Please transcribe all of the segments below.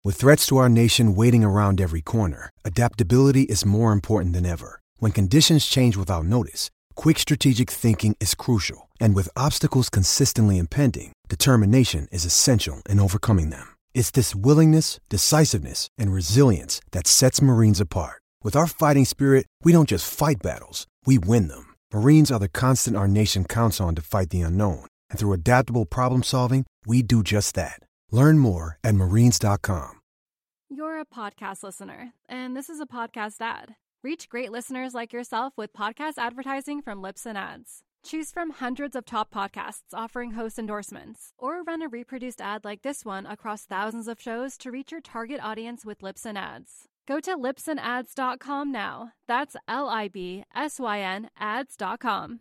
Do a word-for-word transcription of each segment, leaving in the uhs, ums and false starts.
With threats to our nation waiting around every corner, adaptability is more important than ever. When conditions change without notice, quick strategic thinking is crucial. And with obstacles consistently impending, determination is essential in overcoming them. It's this willingness, decisiveness, and resilience that sets Marines apart. With our fighting spirit, we don't just fight battles, we win them. Marines are the constant our nation counts on to fight the unknown. And through adaptable problem solving, we do just that. Learn more at marines dot com. You're a podcast listener, and this is a podcast ad. Reach great listeners like yourself with podcast advertising from Libsyn Ads. Choose from hundreds of top podcasts offering host endorsements, or run a reproduced ad like this one across thousands of shows to reach your target audience with Libsyn Ads. Go to libsyn ads dot com now. That's L I B S Y N ads dot com.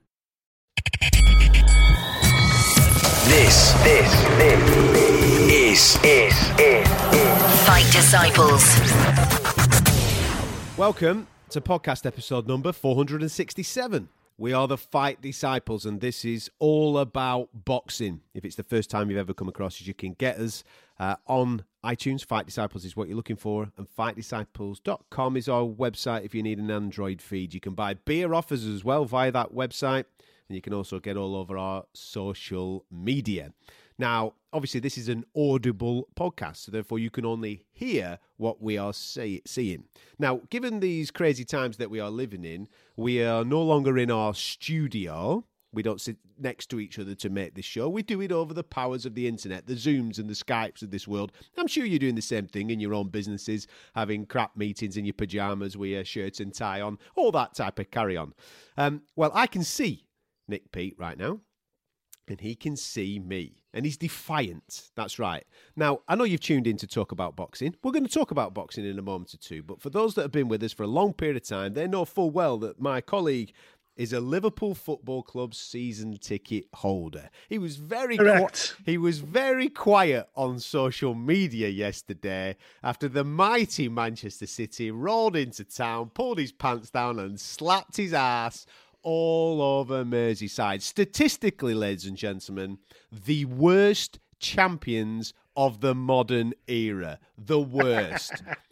This, this, this is, is, is, is Fight Disciples. Welcome to podcast episode number four hundred sixty-seven. We are the Fight Disciples, and this is all about boxing. If it's the first time you've ever come across us, you can get us uh, on iTunes. Fight Disciples is what you're looking for, and fight disciples dot com is our website if you need an Android feed. You can buy beer offers as well via that website, and you can also get all over our social media. Now, obviously, this is an audible podcast, so therefore you can only hear what we are say- seeing. Now, given these crazy times that we are living in, we are no longer in our studio. We don't sit next to each other to make this show. We do it over the powers of the internet, the Zooms and the Skypes of this world. I'm sure you're doing the same thing in your own businesses, having crap meetings in your pajamas with your shirt and tie on, all that type of carry on. Um, well, I can see Nick Pete right now, and he can see me, and he's defiant. That's right. Now, I know you've tuned in to talk about boxing. We're going to talk about boxing in a moment or two, but for those that have been with us for a long period of time, they know full well that my colleague is a Liverpool Football Club season ticket holder. He was very Correct. Qui- he was very quiet on social media yesterday after the mighty Manchester City rolled into town, pulled his pants down and slapped his ass all over Merseyside. Statistically, ladies and gentlemen, the worst champions of the modern era. The worst.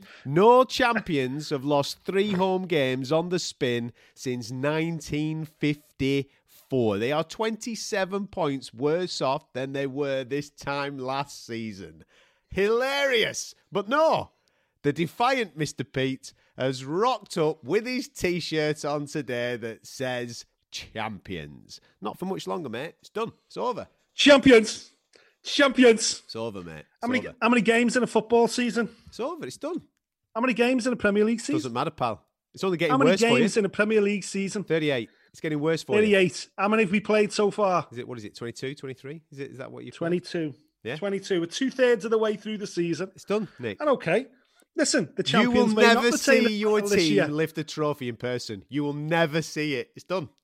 No champions have lost three home games on the spin since nineteen fifty-four. They are twenty-seven points worse off than they were this time last season. Hilarious. But no, the defiant Mister Pete has rocked up with his T-shirt on today that says champions. Not for much longer, mate. It's done. It's over. Champions. Champions. It's over, mate. It's how many over. how many games in a football season? It's over. It's done. How many games in a Premier League season? Doesn't matter, pal. It's only getting How many worse for you. games in a Premier League season? thirty-eight. It's getting worse for you. thirty-eight. How many have we played so far? Is it, what is it, twenty-two, twenty-three? Is it? Is that what you've twenty-two. Yeah. twenty-two. We're two-thirds of the way through the season. It's done, Nick. And okay. Listen, the You will champions may not never retain see the your title this year. team lift a trophy in person. You will never see it. It's done.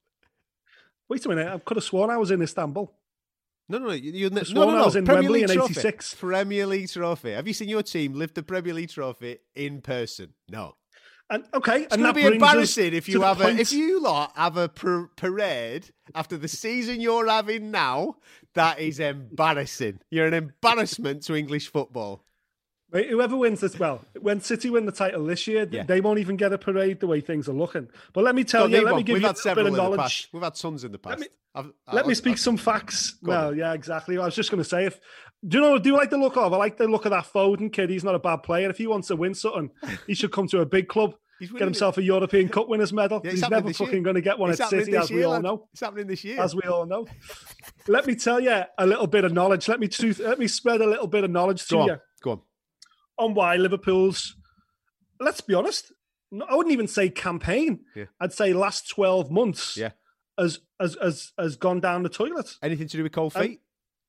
Wait a minute. I could have sworn I was in Istanbul. No, no, no. You, you, no, sworn no, no. I was in Premier Wembley League in trophy. eighty-six. Premier League trophy. Have you seen your team lift the Premier League trophy in person? No. And okay, It's and going that to be brings us embarrassing if to you the have a, point- if you lot have a par- parade after the season you're having now. That is embarrassing. You're an embarrassment to English football. Right, whoever wins this, well, when City win the title this year, Yeah. they won't even get a parade the way things are looking. But let me tell Don't you, need let one. me give We've you had a bit several of in the knowledge. past. We've had tons in the past. Let me, I've, let I- me I- speak I- some facts. Go on Well, then. yeah, exactly. I was just going to say, if do you know, do you like the look of? I like the look of that Foden kid. He's not a bad player. If he wants to win something, he should come to a big club, He's get winning himself a European Cup winners medal. Yeah, it's He's happening never this year. fucking going to get one It's at happening City, this as we year, all lad. know. It's happening this year. As we all know. Let me tell you a little bit of knowledge. Let me to, let me spread a little bit of knowledge to Go on. you Go on. on why Liverpool's, let's be honest, no, I wouldn't even say campaign. Yeah. I'd say last twelve months Yeah. has, has, has, has gone down the toilet. Anything to do with cold Um, feet?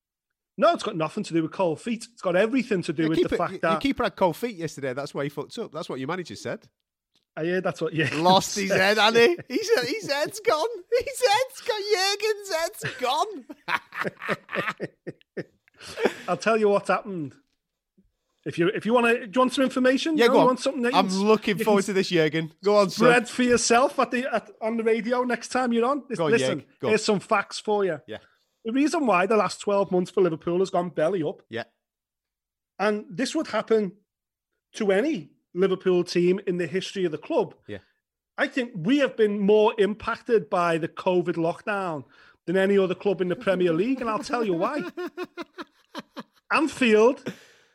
No, it's got nothing to do with cold feet. It's got everything to do Your with keeper, the fact your that... keeper had cold feet yesterday. That's why he fucked up. That's what your manager said. I hear that's what... Yeah, Lost his head, hasn't he? His, his head's gone. His head's gone. Jurgen's head's gone. I'll tell you what happened. If you if you want to, do you want some information? Yeah, you know, go you on. want something that you I'm can- looking you forward can to this, Jurgen. Go on, son. spread for yourself at the at, on the radio next time you're on. Go on, Listen, Jurg. Go on. here's some facts for you. Yeah. The reason why the last twelve months for Liverpool has gone belly up, Yeah. and this would happen to any Liverpool team in the history of the club. Yeah. I think we have been more impacted by the COVID lockdown than any other club in the Premier League, and I'll tell you why. Anfield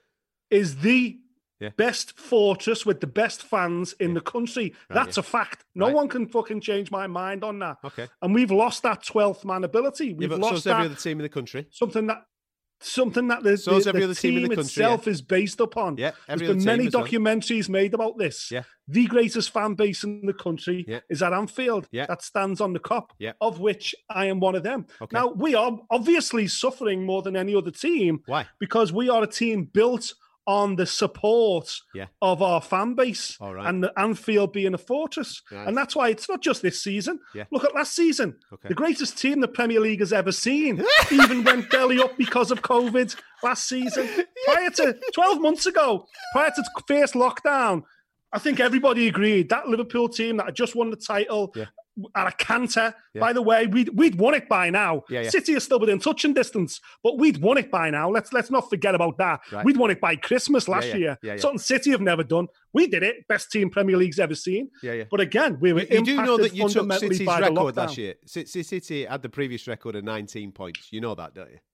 is the yeah. best fortress with the best fans in yeah. the country. Right, That's yeah. a fact. No right. one can fucking change my mind on that. Okay. And we've lost that twelfth man ability. We've yeah, lost so every that, other team in the country. Something that Something that the, so the, every the other team, team in the country, itself yeah. is based upon. Yeah, There's been many documentaries well. made about this. Yeah. The greatest fan base in the country yeah. is at Anfield. Yeah. That stands on the cup, yeah. of which I am one of them. Okay. Now, we are obviously suffering more than any other team. Why? Because we are a team built on the support yeah. of our fan base All right. and the Anfield being a fortress. Right. And that's why it's not just this season. Yeah. Look at last season. Okay. The greatest team the Premier League has ever seen even went belly up because of COVID last season. Prior to twelve months ago, prior to first lockdown, I think everybody agreed that Liverpool team that had just won the title yeah. at a canter. Yeah. By the way, we'd, we'd won it by now. Yeah, yeah. City is still within touching distance, but we'd won it by now. Let's let's not forget about that. Right. We'd won it by Christmas last yeah, yeah. year. Yeah, yeah. Something City have never done. We did it. Best team Premier League's ever seen. Yeah, yeah. But again, we were You, you impacted do know that you took fundamentally City's by the record lockdown. last year. City, City had the previous record of nineteen points. You know that, don't you?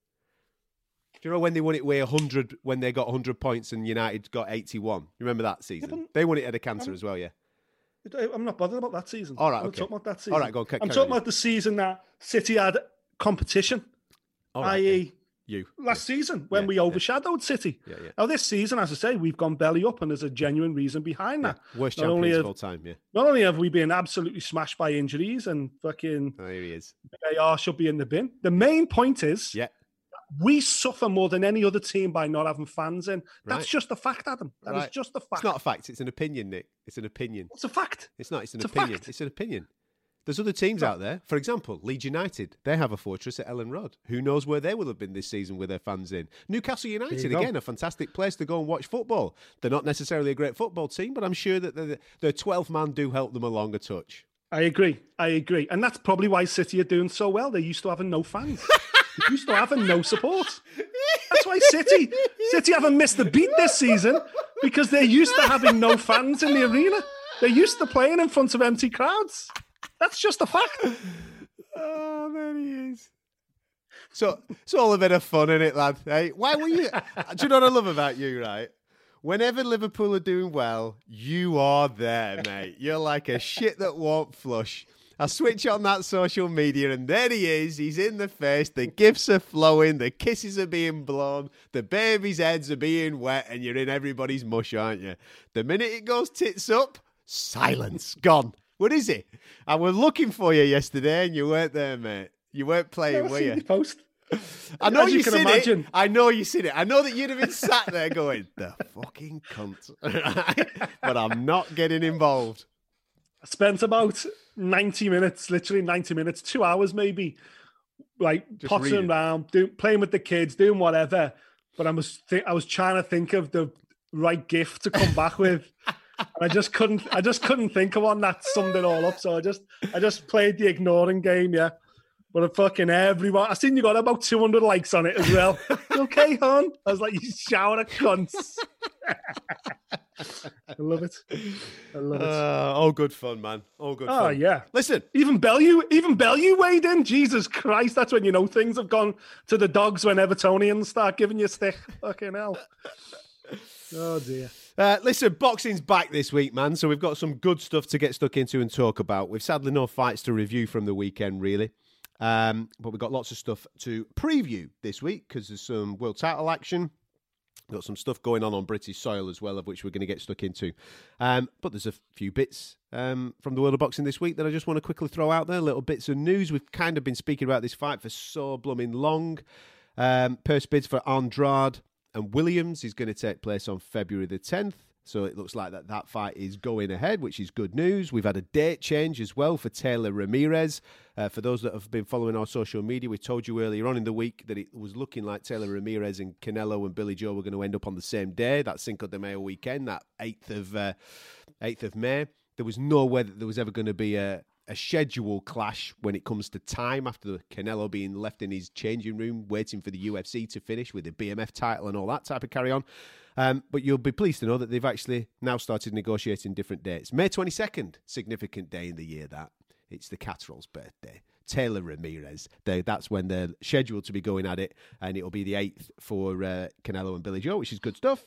Do you know when they won it way one hundred, when they got one hundred points and United got eighty-one? You remember that season? Yeah, they won it at a canter as well, yeah. I'm not bothered about that season. All right, I'm okay. not talking about that season. All right, go on. I'm talking about the season that City had competition, right, that is, yeah. you last yeah. season when yeah, we overshadowed yeah. City. Yeah, yeah. Now this season, as I say, we've gone belly up, and there's a genuine reason behind yeah. that. Worst not champions have, of all time. Yeah. Not only have we been absolutely smashed by injuries and fucking, oh, here he is. A R should be in the bin. The main point is, yeah. we suffer more than any other team by not having fans in. That's right. just a fact, Adam. That right. is just a fact. It's not a fact. It's an opinion, Nick. It's an opinion. It's a fact. It's not. It's an it's opinion. Fact. It's an opinion. There's other teams out there. For example, Leeds United. They have a fortress at Ellen Road. Who knows where they will have been this season with their fans in. Newcastle United, again, a fantastic place to go and watch football. They're not necessarily a great football team, but I'm sure that the, their twelfth man do help them along a touch. I agree. I agree. And that's probably why City are doing so well. They're used to having no fans. They're used to having no support. That's why City City haven't missed a beat this season, because they're used to having no fans in the arena. They're used to playing in front of empty crowds. That's just a fact. Oh, there he is. So it's all a bit of fun, isn't it, lad? Hey, why were you? Do you know what I love about you, right? Whenever Liverpool are doing well, you are there, mate. You're like a shit that won't flush. I switch on that social media and there he is. He's in the face. The gifts are flowing. The kisses are being blown. The baby's heads are being wet and you're in everybody's mush, aren't you? The minute it goes tits up, silence. Gone. What is it? I was looking for you yesterday and you weren't there, mate. You weren't playing, were you? The post. I know As you, you can seen imagine. it. I know you seen it. I know that you'd have been sat there going, the fucking cunt. But I'm not getting involved. I spent about ninety minutes, literally ninety minutes, two hours maybe, like Just pottering reading. around, do, playing with the kids, doing whatever. But I was th- I was trying to think of the right gift to come back with. And I just couldn't. I just couldn't think of one that summed it all up. So I just, I just played the ignoring game. Yeah, but a fucking everyone. I seen you got about two hundred likes on it as well. You okay, hon? I was like, you shower of cunts. I love it. I love it. Uh, all good fun, man. All good Oh fun. yeah. Listen, Even Bellew, even Bellew weighed in. Jesus Christ, that's when you know things have gone to the dogs when Evertonians start giving you stick. Fucking hell. Oh dear. Uh, listen, boxing's back this week, man, so we've got some good stuff to get stuck into and talk about. We've sadly no fights to review from the weekend, really. Um, but we've got lots of stuff to preview this week because there's some world title action. We've got some stuff going on on British soil as well, of which we're going to get stuck into. Um, but there's a few bits um, from the world of boxing this week that I just want to quickly throw out there, little bits of news. We've kind of been speaking about this fight for so blooming long. Um, purse bids for Andrade and Williams is going to take place on February the tenth. So it looks like that, that fight is going ahead, which is good news. We've had a date change as well for Taylor Ramirez. Uh, for those that have been following our social media, we told you earlier on in the week that it was looking like Taylor Ramirez and Canelo and Billy Joe were going to end up on the same day, that Cinco de Mayo weekend, that eighth of uh, eighth of May. There was no way that there was ever going to be a, a schedule clash when it comes to time after the Canelo being left in his changing room waiting for the U F C to finish with the B M F title and all that type of carry on. Um, but you'll be pleased to know that they've actually now started negotiating different dates. May twenty-second, significant day in the year that. It's the Catterall's birthday. Taylor Ramirez. They, that's when they're scheduled to be going at it, and it'll be the eighth for uh, Canelo and Billy Joe, which is good stuff.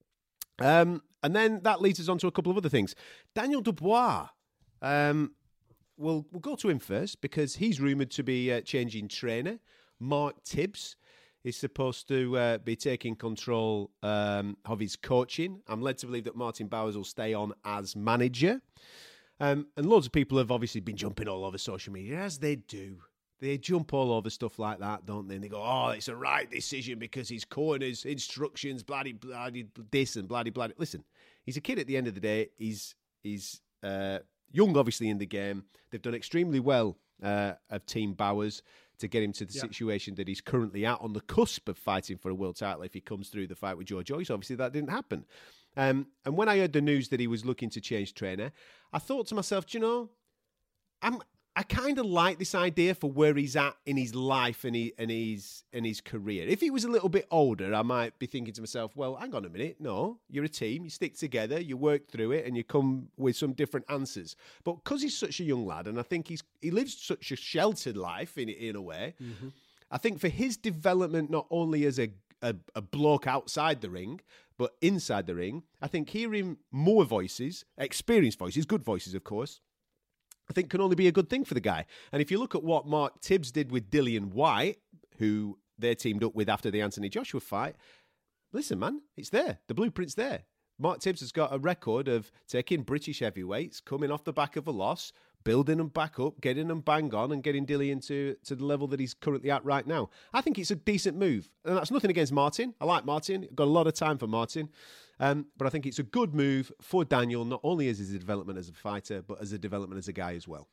Um, and then that leads us on to a couple of other things. Daniel Dubois. Um, we'll, we'll go to him first because he's rumoured to be uh, changing trainer. Mark Tibbs is supposed to uh, be taking control um, of his coaching. I'm led to believe that Martin Bowers will stay on as manager. Um, and loads of people have obviously been jumping all over social media, as they do. They jump all over stuff like that, don't they? And they go, oh, it's a right decision because his corners, instructions, bloody, bloody, this and bloody, bloody. Listen, he's a kid at the end of the day. He's he's uh, young, obviously, in the game. They've done extremely well uh, of Team Bowers to get him to the yeah. situation that he's currently at, on the cusp of fighting for a world title if he comes through the fight with Joe Joyce. Obviously, that didn't happen. Um, and when I heard the news that he was looking to change trainer, I thought to myself, do you know, I'm, I kind of like this idea for where he's at in his life and, he, and, his, and his career. If he was a little bit older, I might be thinking to myself, well, hang on a minute. No, you're a team. You stick together, you work through it, and you come with some different answers. But because he's such a young lad, and I think he's he lives such a sheltered life in, in a way, mm-hmm. I think for his development, not only as a, a, a bloke outside the ring, but inside the ring, I think hearing more voices, experienced voices, good voices, of course, I think can only be a good thing for the guy. And if you look at what Mark Tibbs did with Dillian White, who they teamed up with after the Anthony Joshua fight, listen, man, it's there. The blueprint's there. Mark Tibbs has got a record of taking British heavyweights, coming off the back of a loss, building them back up, getting them bang on, and getting Dillian to, to the level that he's currently at right now. I think it's a decent move. And that's nothing against Martin. I like Martin. I've got a lot of time for Martin. Um, but I think it's a good move for Daniel, not only as his development as a fighter, but as a development as a guy as well.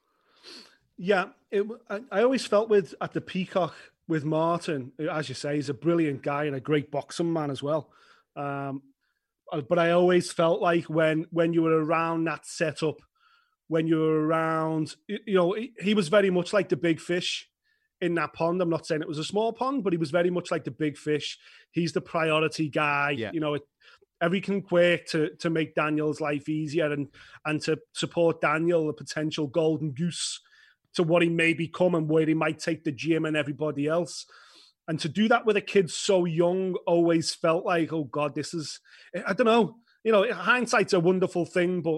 Yeah, it, I, I always felt with at the Peacock with Martin, as you say, he's a brilliant guy and a great boxing man as well. Um, but I always felt like when when you were around that setup, when you were around, you know, he was very much like the big fish in that pond. I'm not saying it was a small pond, but he was very much like the big fish. He's the priority guy. Yeah. You know, it, everything quick to to make Daniel's life easier and and to support Daniel, the potential golden goose, to what he may become and where he might take the gym and everybody else. And to do that with a kid so young always felt like, oh God, this is, I don't know, you know, hindsight's a wonderful thing, but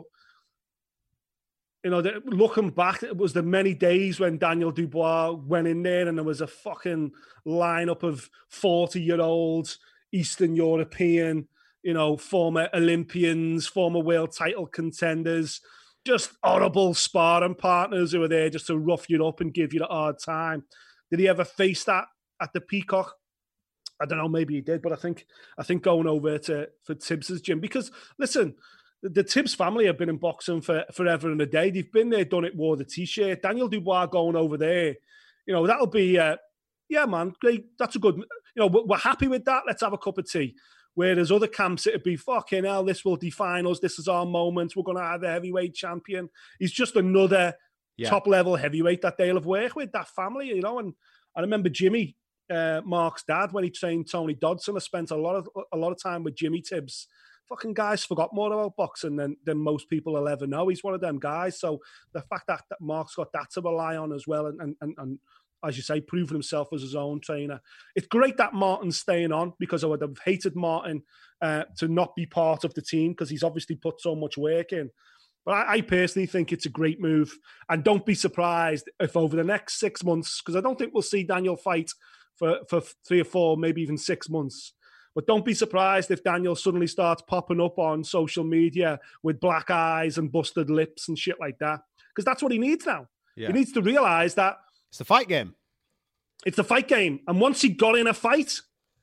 you know, looking back, it was the many days when Daniel Dubois went in there and there was a fucking lineup of forty-year-olds, Eastern European, you know, former Olympians, former world title contenders, just horrible sparring partners who were there just to rough you up and give you a hard time. Did he ever face that at the Peacock? I don't know, maybe he did, but I think I think going over to for Tibbs's gym, because listen, the, the Tibbs family have been in boxing for forever and a day. They've been there, done it, wore the t-shirt. Daniel Dubois going over there, you know, that'll be, uh, yeah, man, great. That's a good, you know, we're, we're happy with that. Let's have a cup of tea. Whereas other camps, it'd be, fucking hell, this will define us. This is our moment. We're going to have a heavyweight champion. He's just another yeah. top-level heavyweight that they'll have worked with, that family, you know. And I remember Jimmy, uh, Mark's dad, when he trained Tony Dodson, I spent a lot of a lot of time with Jimmy Tibbs. Fucking guys forgot more about boxing than, than most people will ever know. He's one of them guys. So the fact that, that Mark's got that to rely on as well, and, and, and, and as you say, proving himself as his own trainer. It's great that Martin's staying on, because I would have hated Martin uh, to not be part of the team, because he's obviously put so much work in. But I, I personally think it's a great move. And don't be surprised if over the next six months, because I don't think we'll see Daniel fight for, for three or four, maybe even six months. But don't be surprised if Daniel suddenly starts popping up on social media with black eyes and busted lips and shit like that. Because that's what he needs now. Yeah. He needs to realise that it's the fight game. It's the fight game. And once he got in a fight,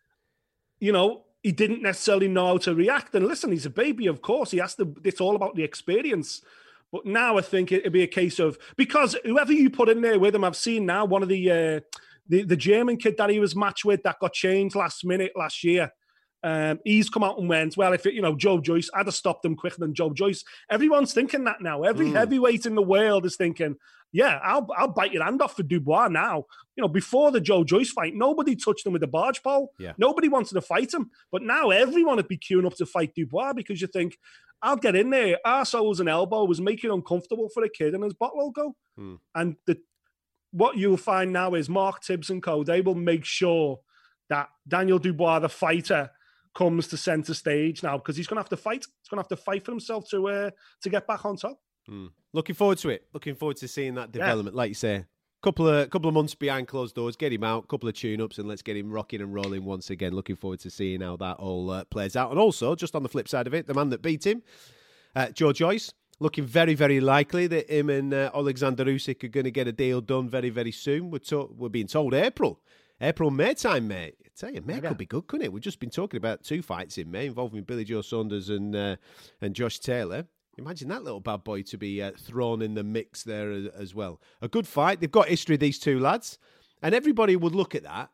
you know, he didn't necessarily know how to react. And listen, he's a baby, of course. He has to, it's all about the experience. But now I think it'd be a case of, because whoever you put in there with him, I've seen now one of the, uh, the, the German kid that he was matched with that got changed last minute last year. Um, he's come out and went, well, if it, you know, Joe Joyce, I'd have stopped him quicker than Joe Joyce. Everyone's thinking that now. Every mm. heavyweight in the world is thinking, yeah, I'll I'll bite your hand off for Dubois now. You know, before the Joe Joyce fight, nobody touched him with a barge pole. Yeah. Nobody wanted to fight him. But now everyone would be queuing up to fight Dubois because you think, I'll get in there. Arseholes and elbow was making it uncomfortable for a kid and his bottle will go. Hmm. And the what you'll find now is Mark Tibbs and co, they will make sure that Daniel Dubois, the fighter, comes to centre stage now because he's going to have to fight. He's going to have to fight for himself to uh, to get back on top. Mm. Looking forward to it. Looking forward to seeing that development. Yeah. Like you say, couple of couple of months behind closed doors, get him out, couple of tune-ups, and let's get him rocking and rolling once again. Looking forward to seeing how that all uh, plays out. And also, just on the flip side of it, the man that beat him, uh, Joe Joyce, looking very, very likely that him and uh, Alexander Usyk are going to get a deal done very, very soon. We're, to- we're being told April. April, May time, mate. I tell you, May yeah. could be good, couldn't it? We've just been talking about two fights in May involving Billy Joe Saunders and uh, and Josh Taylor. Imagine that little bad boy to be uh, thrown in the mix there as, as well. A good fight. They've got history, these two lads. And everybody would look at that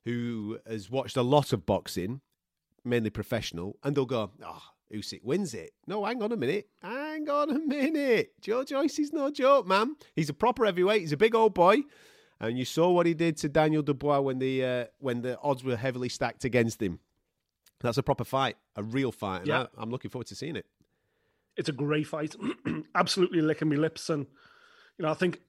who has watched a lot of boxing, mainly professional, and they'll go, oh, Usyk wins it. No, hang on a minute. Hang on a minute. Joe Joyce is no joke, man. He's a proper heavyweight. He's a big old boy. And you saw what he did to Daniel Dubois when the uh, when the odds were heavily stacked against him. That's a proper fight, a real fight. And yeah. I, I'm looking forward to seeing it. It's a great fight. Absolutely licking my lips. And, you know, I think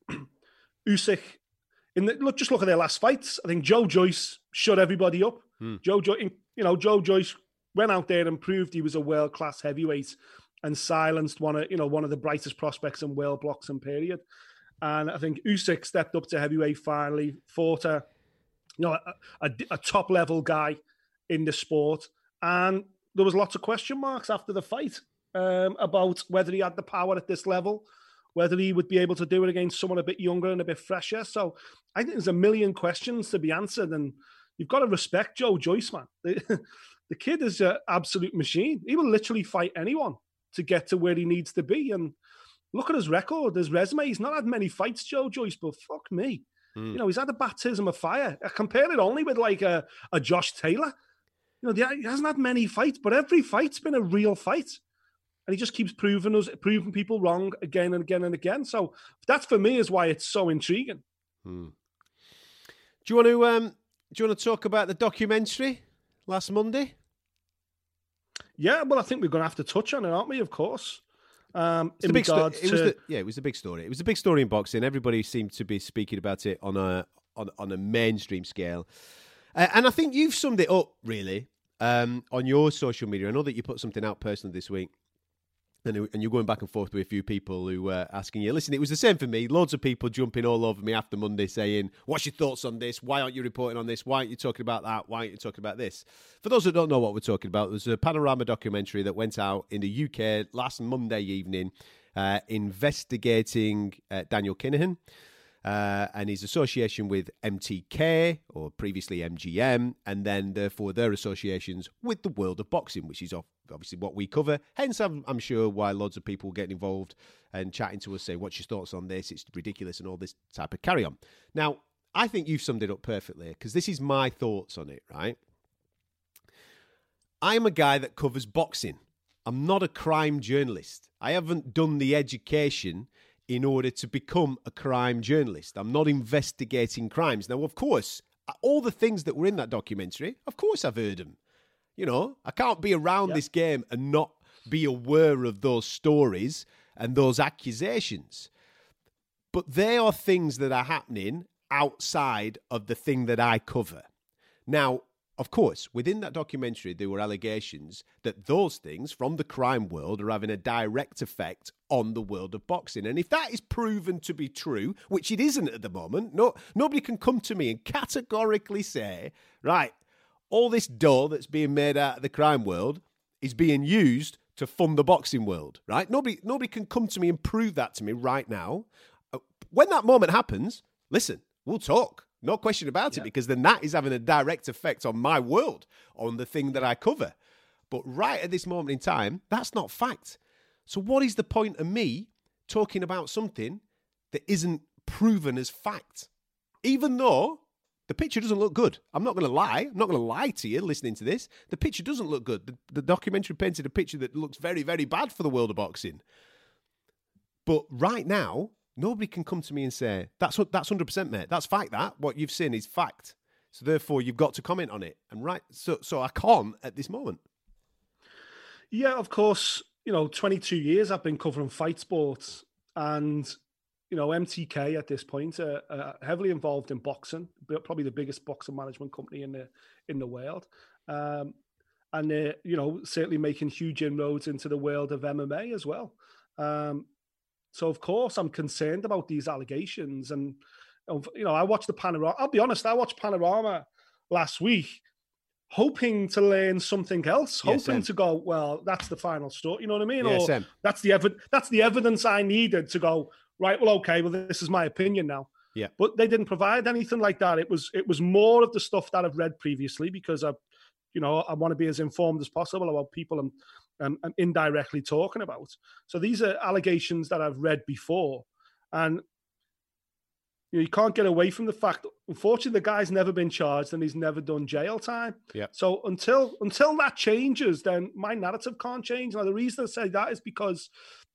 Usyk, in the, look, just look at their last fights. I think Joe Joyce shut everybody up. Hmm. Joe Joyce, you know, Joe Joyce went out there and proved he was a world-class heavyweight and silenced one of, you know, one of the brightest prospects in world boxing period. And I think Usyk stepped up to heavyweight finally, fought a, you know, a, a, a top-level guy in the sport. And there was lots of question marks after the fight. Um, about whether he had the power at this level, whether he would be able to do it against someone a bit younger and a bit fresher. So I think there's a million questions to be answered, and you've got to respect Joe Joyce, man. The, the kid is an absolute machine. He will literally fight anyone to get to where he needs to be. And look at his record, his resume. He's not had many fights, Joe Joyce, but fuck me. Mm. You know, he's had a baptism of fire. I compare it only with like a, a Josh Taylor. You know, he hasn't had many fights, but every fight's been a real fight. And he just keeps proving us, proving people wrong again and again and again. So that, for me, is why it's so intriguing. Hmm. Do you want to um, do you want to talk about the documentary last Monday? Yeah, well, I think we're going to have to touch on it, aren't we? Of course. Um, in big regards sto- it to was the, yeah, it was a big story. It was a big story in boxing. Everybody seemed to be speaking about it on a on on a mainstream scale, uh, and I think you've summed it up really um, on your social media. I know that you put something out personally this week. And, and you're going back and forth with a few people who were asking you, listen, it was the same for me. Loads of people jumping all over me after Monday saying, what's your thoughts on this? Why aren't you reporting on this? Why aren't you talking about that? Why aren't you talking about this? For those that don't know what we're talking about, there's a Panorama documentary that went out in the U K last Monday evening uh, investigating uh, Daniel Kinahan uh, and his association with M T K, or previously M G M, and then therefore their associations with the world of boxing, which is obviously what we cover. Hence, I'm, I'm sure why loads of people get involved and chatting to us, say, what's your thoughts on this? It's ridiculous and all this type of carry on. Now, I think you've summed it up perfectly, because this is my thoughts on it, right? I'm a guy that covers boxing. I'm not a crime journalist. I haven't done the education in order to become a crime journalist. I'm not investigating crimes. Now, of course, all the things that were in that documentary, of course I've heard them. You know, I can't be around yep. this game and not be aware of those stories and those accusations. But they are things that are happening outside of the thing that I cover. Now, of course, within that documentary, there were allegations that those things from the crime world are having a direct effect on the world of boxing. And if that is proven to be true, which it isn't at the moment, no, nobody can come to me and categorically say, right, all this dough that's being made out of the crime world is being used to fund the boxing world, right? Nobody, nobody can come to me and prove that to me right now. When that moment happens, listen, we'll talk. No question about yeah. it, because then that is having a direct effect on my world, on the thing that I cover. But right at this moment in time, that's not fact. So what is the point of me talking about something that isn't proven as fact? Even though the picture doesn't look good. I'm not going to lie. I'm not going to lie to you listening to this. The picture doesn't look good. The, the documentary painted a picture that looks very, very bad for the world of boxing. But right now, nobody can come to me and say, that's that's one hundred percent, mate. That's fact, that. What you've seen is fact. So therefore, you've got to comment on it. And right, so so I can't at this moment. Yeah, of course, you know, twenty-two years I've been covering fight sports, and, you know, M T K at this point are, are heavily involved in boxing, probably the biggest boxing management company in the in the world. Um, and they're, you know, certainly making huge inroads into the world of M M A as well. Um, so, of course, I'm concerned about these allegations. And, you know, I watched the Panorama. I'll be honest, I watched Panorama last week, hoping to learn something else, yeah, hoping same. to go, well, that's the final story. You know what I mean? Yeah, or same. that's the evi- that's the evidence I needed to go, right, well, okay, well, this is my opinion now. Yeah. But they didn't provide anything like that. It was it was more of the stuff that I've read previously, because I, you know, I want to be as informed as possible about people I'm, I'm, I'm indirectly talking about. So these are allegations that I've read before, and you know, you can't get away from the fact, unfortunately, the guy's never been charged and he's never done jail time. Yeah. So until until that changes, then my narrative can't change. Now, the reason I say that is because,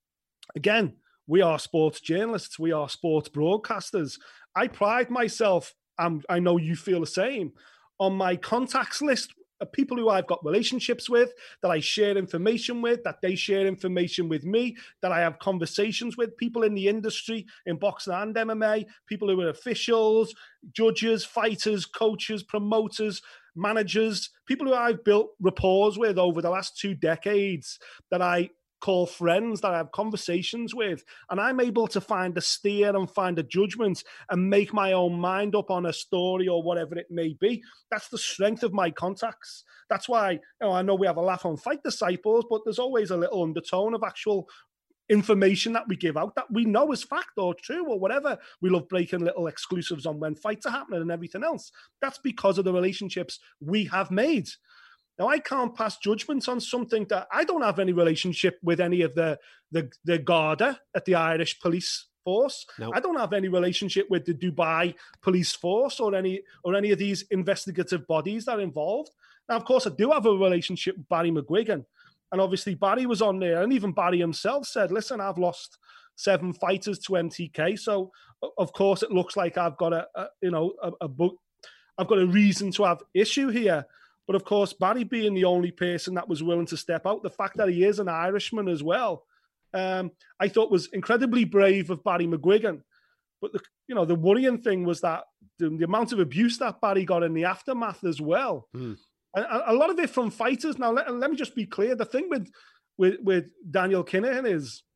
again, we are sports journalists. We are sports broadcasters. I pride myself, and I know you feel the same, on my contacts list of people who I've got relationships with, that I share information with, that they share information with me, that I have conversations with, people in the industry, in boxing and M M A, people who are officials, judges, fighters, coaches, promoters, managers, people who I've built rapport with over the last two decades, that I call friends, that I have conversations with, and I'm able to find a steer and find a judgment and make my own mind up on a story or whatever it may be. That's the strength of my contacts. That's why, you know, I know we have a laugh on Fight Disciples, but there's always a little undertone of actual information that we give out that we know is fact or true or whatever. We love breaking little exclusives on when fights are happening and everything else. That's because of the relationships we have made. Now, I can't pass judgment on something that I don't have any relationship with any of the the, the Garda at the Irish police force. No. I don't have any relationship with the Dubai police force or any or any of these investigative bodies that are involved. Now, of course, I do have a relationship with Barry McGuigan. And obviously, Barry was on there. And even Barry himself said, listen, I've lost seven fighters to M T K. So, of course, it looks like I've got a, a you know, a, a book. I've got a reason to have issue here. But of course, Barry being the only person that was willing to step out, the fact that he is an Irishman as well, um, I thought was incredibly brave of Barry McGuigan. But the, you know, the worrying thing was that the, the amount of abuse that Barry got in the aftermath as well, mm. and a, a lot of it from fighters. Now, let, let me just be clear: the thing with with with Daniel Kinahan is,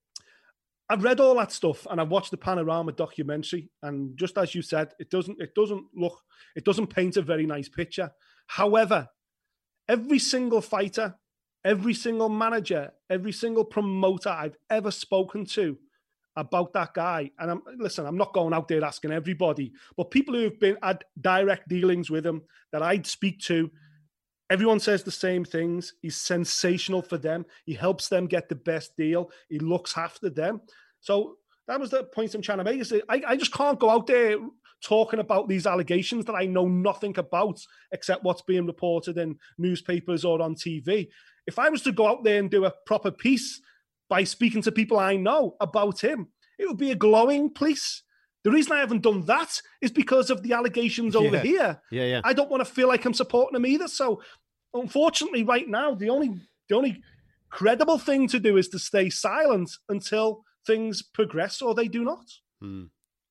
I've read all that stuff and I've watched the Panorama documentary, and just as you said, it doesn't it doesn't look it doesn't paint a very nice picture. However, every single fighter, every single manager, every single promoter I've ever spoken to about that guy, and I'm listen, I'm not going out there asking everybody, but people who have been had direct dealings with him that I'd speak to, everyone says the same things. He's sensational for them. He helps them get the best deal. He looks after them. So that was the point I'm trying to make. Is I, I just can't go out there talking about these allegations that I know nothing about except what's being reported in newspapers or on T V. If I was to go out there and do a proper piece by speaking to people I know about him, it would be a glowing piece. The reason I haven't done that is because of the allegations over yeah. here. Yeah, yeah. I don't want to feel like I'm supporting him either. So unfortunately, right now, the only the only credible thing to do is to stay silent until things progress or they do not. Hmm.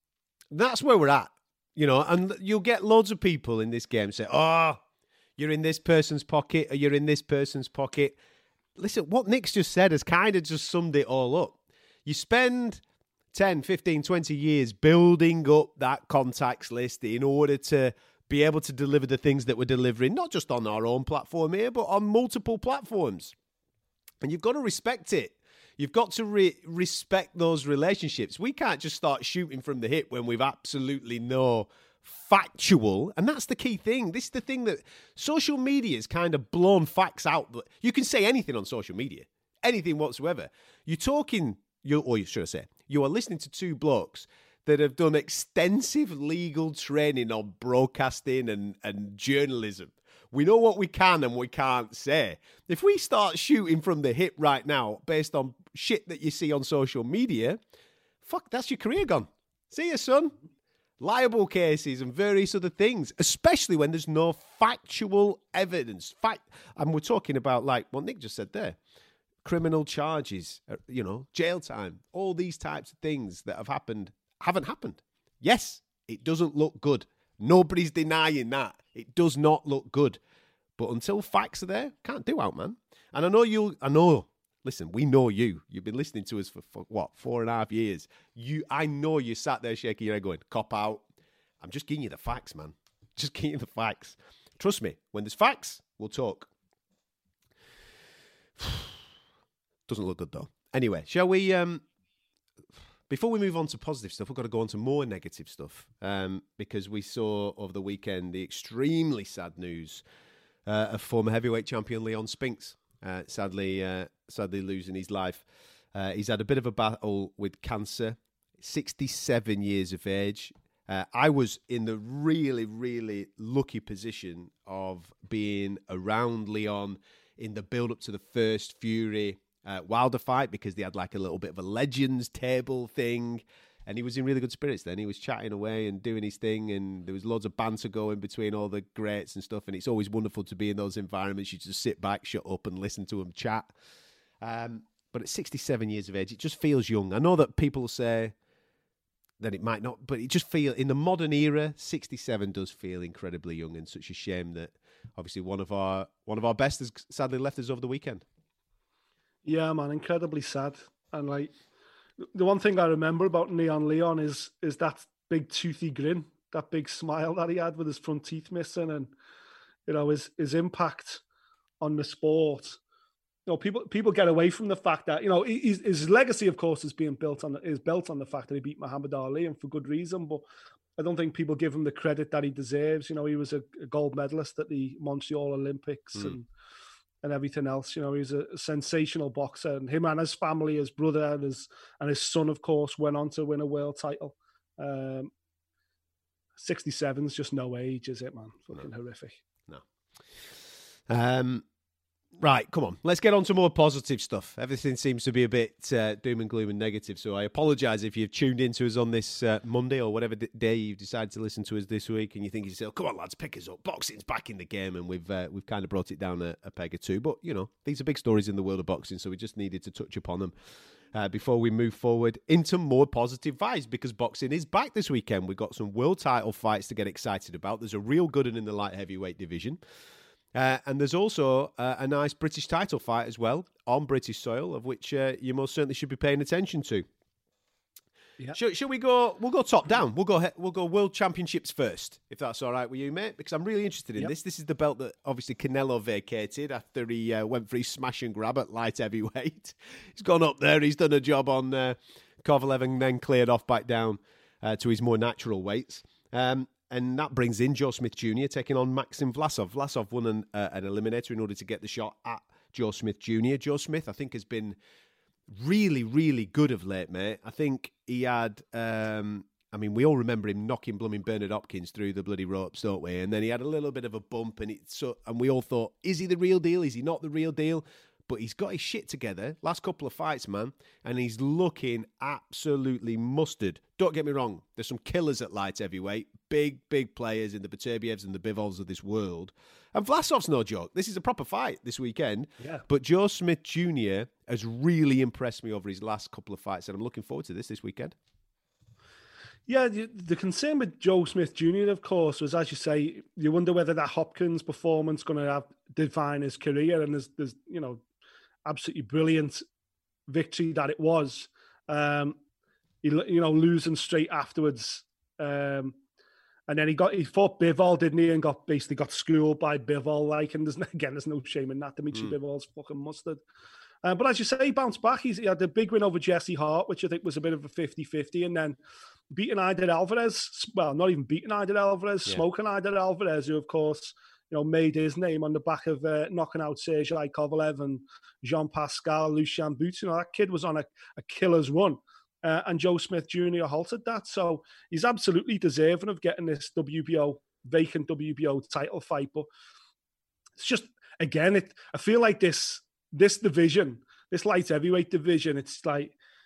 That's where we're at. You know, and you'll get loads of people in this game say, oh, you're in this person's pocket or you're in this person's pocket. Listen, what Nick's just said has kind of just summed it all up. You spend ten, fifteen, twenty years building up that contacts list in order to be able to deliver the things that we're delivering, not just on our own platform here, but on multiple platforms. And you've got to respect it. You've got to re- respect those relationships. We can't just start shooting from the hip when we've absolutely no factual. And that's the key thing. This is the thing that social media has kind of blown facts out. You can say anything on social media, anything whatsoever. You're talking, you or you should I say, you are listening to two blokes that have done extensive legal training on broadcasting and, and journalism. We know what we can and we can't say. If we start shooting from the hip right now based on shit that you see on social media, fuck, that's your career gone. See you, son. Liable cases and various other things, especially when there's no factual evidence. Fact, and we're talking about, like what Nick just said there, criminal charges, you know, jail time, all these types of things that have happened haven't happened. Yes, it doesn't look good. Nobody's denying that. It does not look good. But until facts are there, can't do out, man. And I know you, I know, listen, we know you. You've been listening to us for, for what, four and a half years. You, I know you sat there shaking your head going, cop out. I'm just giving you the facts, man. Just giving you the facts. Trust me, when there's facts, we'll talk. Doesn't look good, though. Anyway, shall we... Um, Before we move on to positive stuff, we've got to go on to more negative stuff um, because we saw over the weekend the extremely sad news uh, of former heavyweight champion Leon Spinks, uh, sadly uh, sadly losing his life. Uh, he's had a bit of a battle with cancer, sixty-seven years of age. Uh, I was in the really, really lucky position of being around Leon in the build-up to the first Fury Uh, Wilder fight because they had like a little bit of a legends table thing, and he was in really good spirits then. He was chatting away and doing his thing, and there was loads of banter going between all the greats and stuff, and it's always wonderful to be in those environments. You just sit back, shut up and listen to them chat. Um, but at sixty-seven years of age, it just feels young. I know that people say that it might not, but it just feels, in the modern era, sixty-seven does feel incredibly young, and such a shame that obviously one of our one of our best has sadly left us over the weekend. Yeah, man, incredibly sad. And like, the one thing I remember about Neon Leon is is that big toothy grin, that big smile that he had with his front teeth missing, and you know his his impact on the sport. You know, people people get away from the fact that you know his, his legacy, of course, is being built on is built on the fact that he beat Muhammad Ali, and for good reason. But I don't think people give him the credit that he deserves. You know, he was a, a gold medalist at the Montreal Olympics mm. and. and everything else. You know, he's a sensational boxer, and him and his family, his brother and his, and his son, of course, went on to win a world title. Um, sixty-seven is just no age, is it, man? Fucking no. Horrific. No. Um, right, come on. Let's get on to more positive stuff. Everything seems to be a bit uh, doom and gloom and negative, so I apologise if you've tuned into us on this uh, Monday or whatever day you've decided to listen to us this week, and you think to yourself, come on, lads, pick us up. Boxing's back in the game, and we've uh, we've kind of brought it down a, a peg or two. But, you know, these are big stories in the world of boxing, so we just needed to touch upon them uh, before we move forward into more positive vibes, because boxing is back this weekend. We've got some world title fights to get excited about. There's a real good one in the light heavyweight division. Uh, and there's also uh, a nice British title fight as well on British soil, of which uh, you most certainly should be paying attention to. Yeah. Should, should we go? We'll go top down. We'll go. We'll go World Championships first, if that's all right with you, mate. Because I'm really interested in yep. this. This is the belt that obviously Canelo vacated after he uh, went for his smash and grab at light heavyweight. He's gone up there. He's done a job on uh, Kovalev and then cleared off back down uh, to his more natural weights. Um, And that brings in Joe Smith Junior taking on Maxim Vlasov. Vlasov won an, uh, an eliminator in order to get the shot at Joe Smith Junior Joe Smith, I think, has been really, really good of late, mate. I think he had, um, I mean, we all remember him knocking blooming Bernard Hopkins through the bloody ropes, don't we? And then he had a little bit of a bump, and it, so, and we all thought, is he the real deal? Is he not the real deal? But he's got his shit together. Last couple of fights, man. And he's looking absolutely mustard. Don't get me wrong. There's some killers at light heavyweight. Big, big players in the Beterbievs and the Bivols of this world. And Vlasov's no joke. This is a proper fight this weekend. Yeah. But Joe Smith Junior has really impressed me over his last couple of fights. And I'm looking forward to this this weekend. Yeah, the, the concern with Joe Smith Junior, of course, was, as you say, you wonder whether that Hopkins performance going to have define his career. And there's, there's, you know, absolutely brilliant victory that it was. Um, he, you know, losing straight afterwards. Um, and then he got, he fought Bivol, didn't he? And got basically got schooled by Bivol. Like, and there's, again, there's no shame in that. Dimitri mm. Bivol's fucking mustard. Uh, but as you say, he bounced back. He's, he had the big win over Jesse Hart, which I think was a bit of a fifty-fifty. And then beating Aider Alvarez. Well, not even beating Aider Alvarez, yeah. smoking Aider Alvarez, who, of course, you know, made his name on the back of uh, knocking out Sergei Kovalev and Jean-Pascal Lucien Boots. You know, that kid was on a, a killer's run. Uh, and Joe Smith Junior halted that. So he's absolutely deserving of getting this W B O, vacant W B O title fight. But it's just, again, it. I feel like this this division, this light heavyweight division, it's like,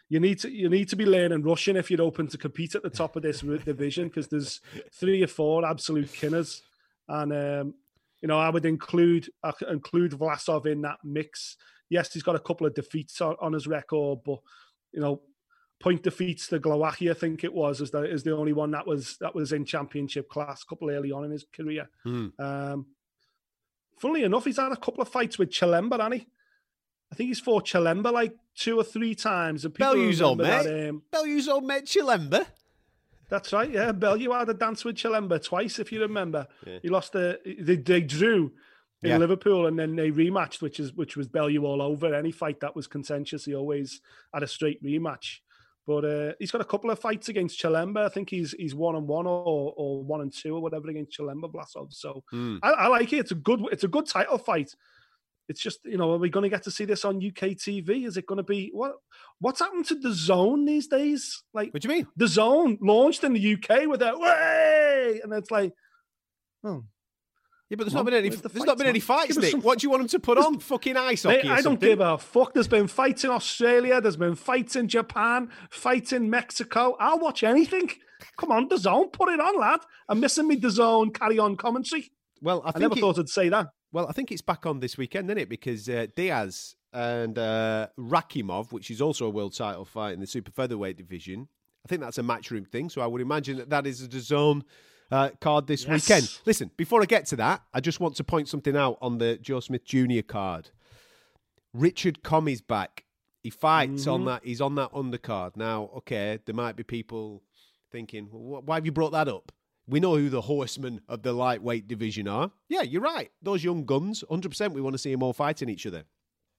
you need to you need to be learning Russian if you're open to compete at the top of this division, because there's three or four absolute killers, and um, you know I would include I could include Vlasov in that mix. Yes, he's got a couple of defeats on, on his record, but you know, point defeats to Glowacki, I think it was, is the is the only one that was that was in championship class, a couple early on in his career. Mm. Um, funnily enough, he's had a couple of fights with Chilemba, hasn't he? I think he's fought Chilemba like two or three times. And Bellew's old mate. That, um, Bellew's old mate Chilemba. That's right, yeah. Bellew had a dance with Chilemba twice, if you remember. Yeah. He lost the they, they drew in Yeah. Liverpool, and then they rematched, which is which was Bellew all over. Any fight that was contentious, he always had a straight rematch. But uh, he's got a couple of fights against Chilemba. I think he's he's one and one or or one and two or whatever against Chilemba Vlasov. So Mm. I, I like it. It's a good it's a good title fight. It's just, you know, are we going to get to see this on U K T V? Is it going to be what? What's happened to the Zone these days? Like, What do you mean? the Zone launched in the U K with a way, and it's like, oh, Yeah, but there's Come not on, been any. where's the There's fights, not been any man? fights, Give us Nick. some What do you want them to put on? Fucking ice hockey Mate, or I don't something? give a fuck. There's been fights in Australia. There's been fights in Japan. Fights in Mexico. I'll watch anything. Come on, the Zone, put it on, lad. I'm missing me the Zone carry on commentary. Well, I I, think never it- thought I'd say that. Well, I think it's back on this weekend, isn't it? Because uh, Diaz and uh, Rakimov, which is also a world title fight in the super featherweight division, I think that's a matchroom thing. So I would imagine that that is a DAZN uh, card this Yes. weekend. Listen, before I get to that, I just want to point something out on the Joe Smith Junior card. Richard Commey's back. He fights Mm-hmm. on that. He's on that undercard. Now, okay, there might be people thinking, well, why have you brought that up? We know who the horsemen of the lightweight division are. Yeah, you're right. Those young guns, one hundred percent we want to see them all fighting each other.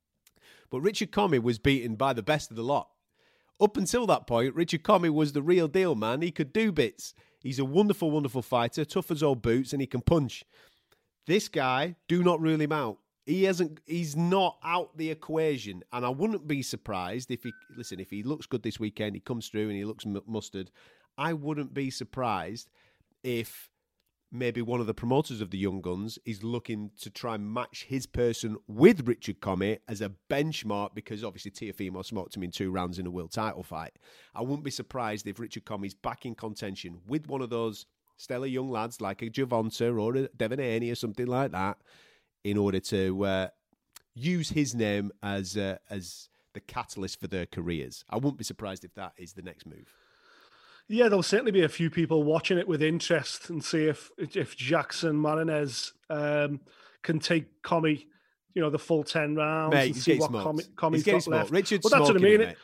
But Richard Commey was beaten by the best of the lot. Up until that point, Richard Commey was the real deal, man. He could do bits. He's a wonderful, wonderful fighter, tough as old boots, and he can punch. This guy, do not rule him out. He hasn't. He's not out the equation, and I wouldn't be surprised if he listen. If he looks good this weekend, he comes through and he looks m- mustard. I wouldn't be surprised if maybe one of the promoters of the Young Guns is looking to try and match his person with Richard Commey as a benchmark, because obviously Teofimo smoked him in two rounds in a world title fight. I wouldn't be surprised if Richard Commey's back in contention with one of those stellar young lads like a Gervonta or a Devin Haney or something like that, in order to uh, use his name as uh, as the catalyst for their careers. I wouldn't be surprised if that is the next move. Yeah, there'll certainly be a few people watching it with interest and see if if Jackson Marinez um, can take Commey, you know, the full ten rounds Mate, and he's see getting what smoked. Commey, He's Commey's getting got smoked. left. Richard's Well, that's what I smoking mean. him, mate.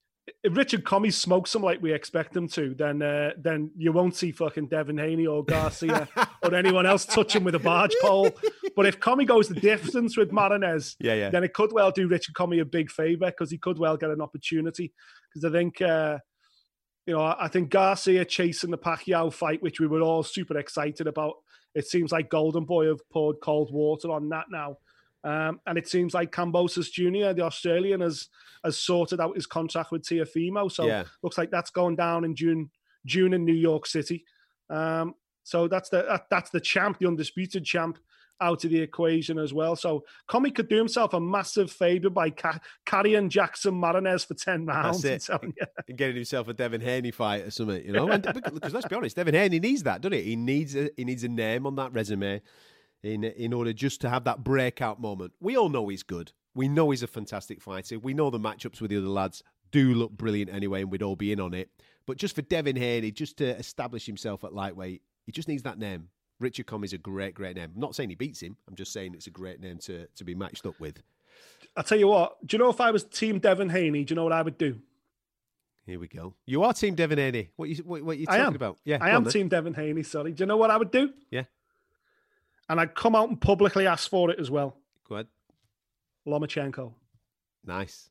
If Richard Commey smokes him like we expect him to, then uh, then you won't see fucking Devin Haney or Garcia or anyone else touch him with a barge pole. But if Commey goes the distance with Marinez, Yeah, yeah. then it could well do Richard Commey a big favour, because he could well get an opportunity. Because I think, uh, you know, I think Garcia chasing the Pacquiao fight, which we were all super excited about. It seems like Golden Boy have poured cold water on that now. Um, and it seems like Kambosos Junior, the Australian, has has sorted out his contract with Teofimo. So Yeah. looks like that's going down in June June in New York City. Um, so that's the that, that's the champ, the undisputed champ, out of the equation as well. So Commey could do himself a massive favour by ca- carrying Jackson Marinez for ten rounds. That's I'm it. telling you. And getting himself a Devin Haney fight or something, you know. And because let's be honest, Devin Haney needs that, doesn't he? He needs a, he needs a name on that resume in in order just to have that breakout moment. We all know he's good. We know he's a fantastic fighter. We know the matchups with the other lads do look brilliant anyway, and we'd all be in on it. But just for Devin Haney, just to establish himself at lightweight, he just needs that name. Richard Commey's a great, great name. I'm not saying he beats him. I'm just saying it's a great name to, to be matched up with. I'll tell you what, do you know if I was Team Devin Haney, do you know what I would do? Here we go. You are Team Devin Haney. What you what, what are you I talking am. about? Yeah, I go am on then. Team Devin Haney, sorry. Do you know what I would do? Yeah, And I'd come out and publicly ask for it as well. go ahead. Lomachenko. Nice.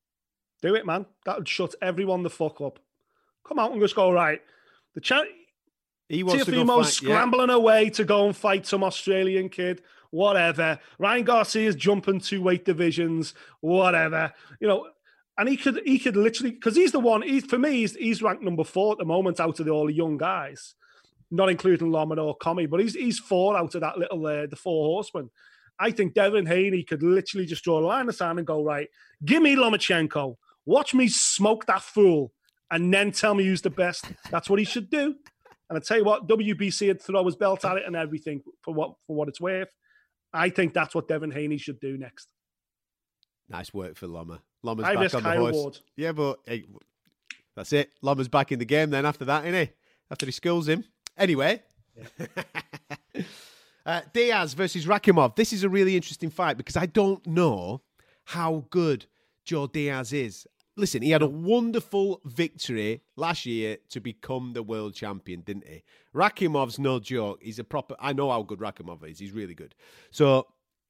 Do it, man. That would shut everyone the fuck up. Come out and just go, right. The cha- He wants to go Teofimo's fight. Yeah. scrambling away to go and fight some Australian kid, whatever. Ryan Garcia's jumping two weight divisions, whatever. You know, and he could he could literally, because he's the one, he's, for me, he's, he's ranked number four at the moment out of the, all the young guys, not including Loma or Commey, but he's he's four out of that little, uh, the four horsemen. I think Devin Haney could literally just draw a line of sand and go, right, give me Lomachenko. Watch me smoke that fool and then tell me who's the best. That's what he should do. And I tell you what, W B C would throw his belt at it and everything for what for what it's worth. I think that's what Devin Haney should do next. Nice work for Loma. Loma's I back risk on the high horse. reward. Yeah, but hey, that's it. Loma's back in the game then after that, isn't he? After he schools him. Anyway. Yeah. uh, Diaz versus Rakhimov. This is a really interesting fight because I don't know how good Joe Diaz is. Listen, he had a wonderful victory last year to become the world champion, didn't he? Rakhimov's no joke. He's a proper... I know how good Rakhimov is. He's really good. So,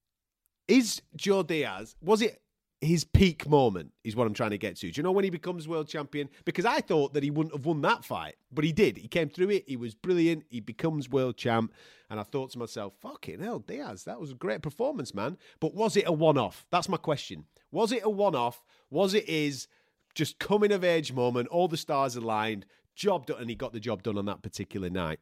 is Joe Diaz... Was it his peak moment, is what I'm trying to get to. Do you know when he becomes world champion? Because I thought that he wouldn't have won that fight, but he did. He came through it. He was brilliant. He becomes world champ. And I thought to myself, fucking hell, Diaz, that was a great performance, man. But was it a one-off? That's my question. Was it a one-off? Was it his just coming-of-age moment, all the stars aligned, job done, and he got the job done on that particular night?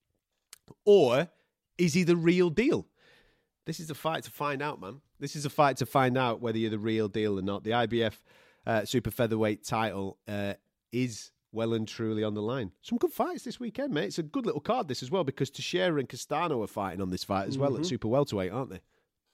Or is he the real deal? This is a fight to find out, man. This is a fight to find out whether you're the real deal or not. The I B F uh, super featherweight title uh, is well and truly on the line. Some good fights this weekend, mate. It's a good little card, this as well, because Teixeira and Castano are fighting on this fight as well mm-hmm. at super welterweight, aren't they?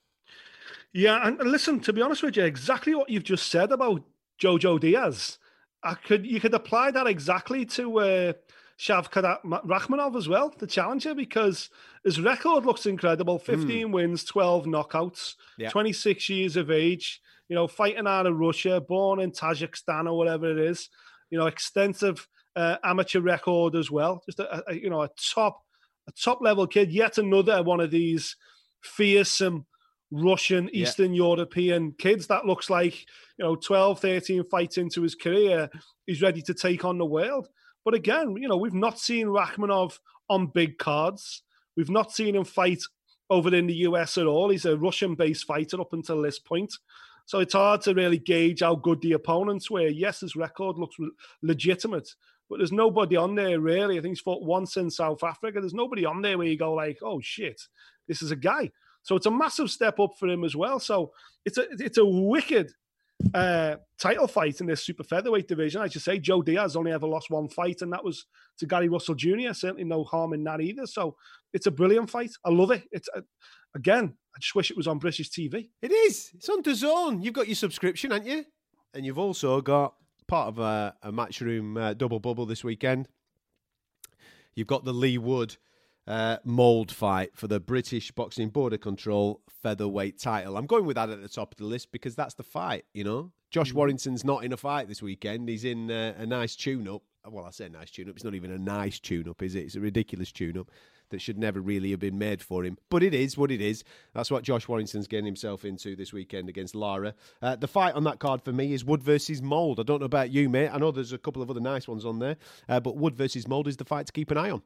Yeah, and listen, to be honest with you, exactly what you've just said about Jojo Diaz, I could you could apply that exactly to uh, Shavkat Rakhmonov as well, the challenger, because his record looks incredible. fifteen mm. wins, twelve knockouts, yeah. twenty-six years of age, you know, fighting out of Russia, born in Tajikistan or whatever it is, you know, extensive uh, amateur record as well. Just, a, a, you know, a top, a top level kid, yet another one of these fearsome Russian, Eastern yeah. European kids that looks like, you know, twelve, thirteen fights into his career, he's ready to take on the world. But again, you know, we've not seen Rakhmonov on big cards. We've not seen him fight over in the U S at all. He's a Russian-based fighter up until this point. So it's hard to really gauge how good the opponents were. Yes, his record looks legitimate, but there's nobody on there really. I think he's fought once in South Africa. There's nobody on there where you go like, oh shit, this is a guy. So it's a massive step up for him as well. So it's a it's a wicked uh, title fight in this super featherweight division. I should say Joe Diaz only ever lost one fight, and that was to Gary Russell Junior Certainly no harm in that either. So it's a brilliant fight. I love it. It's a, again, I just wish it was on British T V. It is. It's on D A Z N. You've got your subscription, haven't you? And you've also got part of a, a Matchroom uh, double bubble this weekend. You've got the Lee Wood Uh, mould fight for the British Boxing Border Control featherweight title. I'm going with that at the top of the list because that's the fight, you know. Josh mm. Warrington's not in a fight this weekend. He's in uh, a nice tune-up. Well, I say nice tune-up. It's not even a nice tune-up, is it? It's a ridiculous tune-up that should never really have been made for him. But it is what it is. That's what Josh Warrington's getting himself into this weekend against Lara. Uh, the fight on that card for me is Wood versus Mould. I don't know about you, mate. I know there's a couple of other nice ones on there. Uh, but Wood versus Mould is the fight to keep an eye on.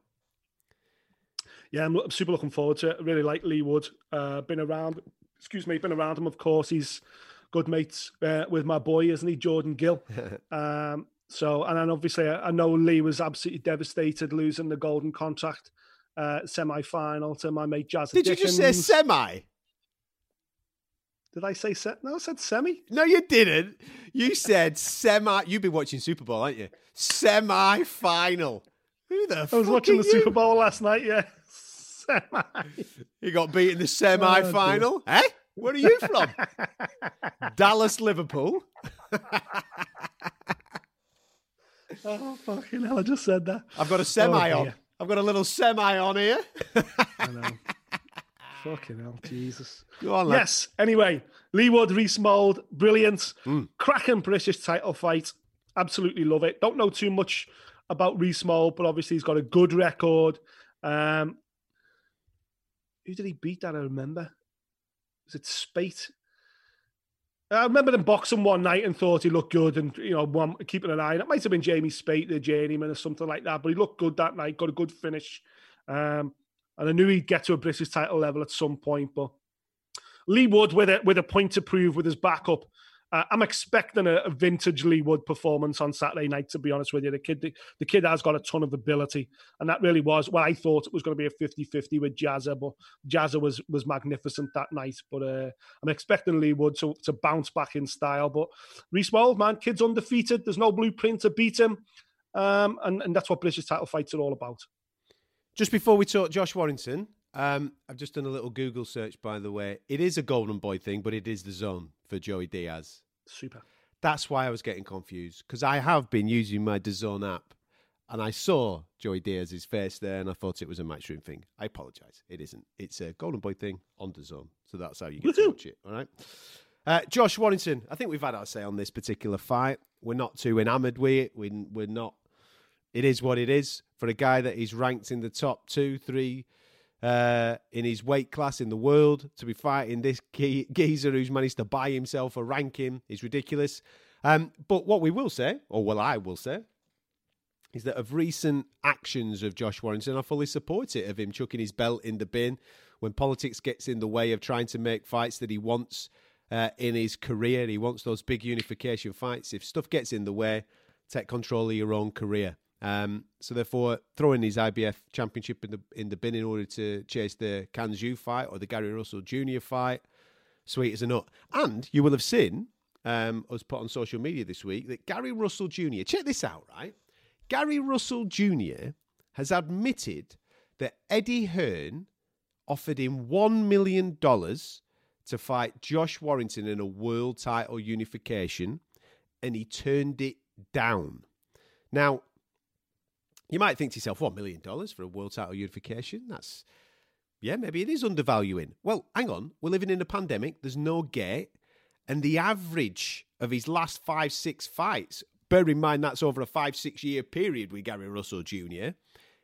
Yeah, I'm super looking forward to it. I really like Lee Wood. Uh, been around, excuse me, been around him, of course. He's good mates uh, with my boy, isn't he, Jordan Gill? um, so, and then obviously I, I know Lee was absolutely devastated losing the golden contract uh, semi-final to my mate Jazz Did Dickens. you just say semi? Did I say se- No, I said semi. No, you didn't. You said semi. You've been watching Super Bowl, haven't you? Semi-final. Who the fuck I was watching the you? Super Bowl last night, yeah. Semi. He got beat in the semi-final. Oh, eh? Where are you from? Dallas, Liverpool. Oh, fucking hell, I just said that. I've got a semi oh, on. I've got a little semi on here. I know. Fucking hell, Jesus. Go on, lad. Yes, anyway, Lee Wood, Reece Mould, brilliant. Mm. Cracking British title fight. Absolutely love it. Don't know too much about Reece Mould, but obviously he's got a good record. Um, who did he beat that I remember? Was it Spate? I remember them boxing one night and thought he looked good and, you know, one, keeping an eye. It might have been Jamie Spate, the journeyman or something like that, but he looked good that night, got a good finish. Um, and I knew he'd get to a British title level at some point, but Lee Wood with a, with a point to prove with his backup Uh, I'm expecting a, a vintage Lee Wood performance on Saturday night, to be honest with you. The kid the, the kid has got a ton of ability, and that really was what I thought it was going to be a fifty-fifty with Jazza, but Jazza was was magnificent that night. But uh, I'm expecting Lee Wood to, to bounce back in style. But Reece Mould, man, kid's undefeated. There's no blueprint to beat him, um, and, and that's what British title fights are all about. Just before we talk Josh Warrington, um, I've just done a little Google search, by the way. It is a Golden Boy thing, but it is the zone for Joey Diaz. Super. That's why I was getting confused, because I have been using my DAZN app, and I saw Joey Diaz's face there, and I thought it was a Matchroom thing. I apologise. It isn't. It's a Golden Boy thing on DAZN, so that's how you get to watch it, all right? Uh, Josh Warrington, I think we've had our say on this particular fight. We're not too enamoured with it. We, we're not... It is what it is. For a guy that is ranked in the top two, three uh, in his weight class in the world, to be fighting this ge- geezer who's managed to buy himself a ranking is ridiculous. Um, but what we will say, or what I will say, is that of recent actions of Josh Warrington, I fully support it, of him chucking his belt in the bin when politics gets in the way of trying to make fights that he wants uh, in his career. He wants those big unification fights. If stuff gets in the way, take control of your own career. Um, so therefore, throwing his I B F championship in the in the bin in order to chase the Can Xu fight or the Gary Russell Junior fight, sweet as a nut. And you will have seen um, us put on social media this week that Gary Russell Junior, check this out, right? Gary Russell Junior has admitted that Eddie Hearn offered him one million dollars to fight Josh Warrington in a world title unification, and he turned it down. Now, you might think to yourself, one million dollars for a world title unification? That's, yeah, maybe it is undervaluing. Well, hang on. We're living in a pandemic. There's no gate. And the average of his last five, six fights, bear in mind that's over a five, six-year period with Gary Russell Junior,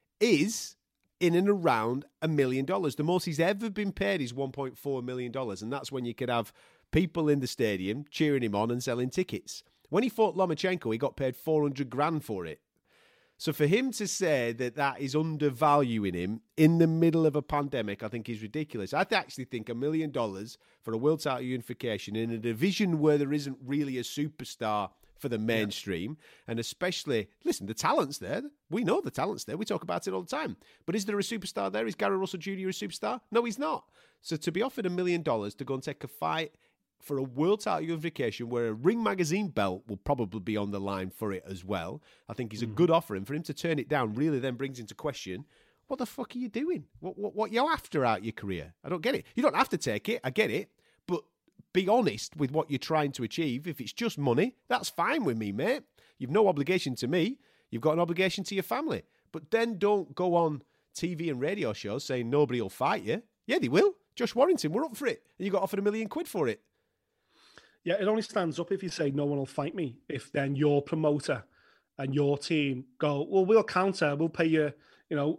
is in and around a million dollars. The most he's ever been paid is one point four million dollars, and that's when you could have people in the stadium cheering him on and selling tickets. When he fought Lomachenko, he got paid four hundred grand for it. So for him to say that that is undervaluing him in the middle of a pandemic, I think is ridiculous. I actually think a million dollars for a world title unification in a division where there isn't really a superstar for the mainstream, yeah. And especially, listen, the talent's there. We know the talent's there. We talk about it all the time. But is there a superstar there? Is Gary Russell Junior a superstar? No, he's not. So to be offered a million dollars to go and take a fight for a world title unification where a Ring Magazine belt will probably be on the line for it as well, I think is a mm. good offer. And for him to turn it down really then brings into question, what the fuck are you doing? What, what, what you're after out your career? I don't get it. You don't have to take it. I get it. But be honest with what you're trying to achieve. If it's just money, that's fine with me, mate. You've no obligation to me. You've got an obligation to your family. But then don't go on T V and radio shows saying nobody will fight you. Yeah, they will. Josh Warrington, we're up for it. And you got offered a million quid for it. Yeah, it only stands up if you say no one will fight me. If then your promoter and your team go, well, we'll counter, we'll pay you, you know,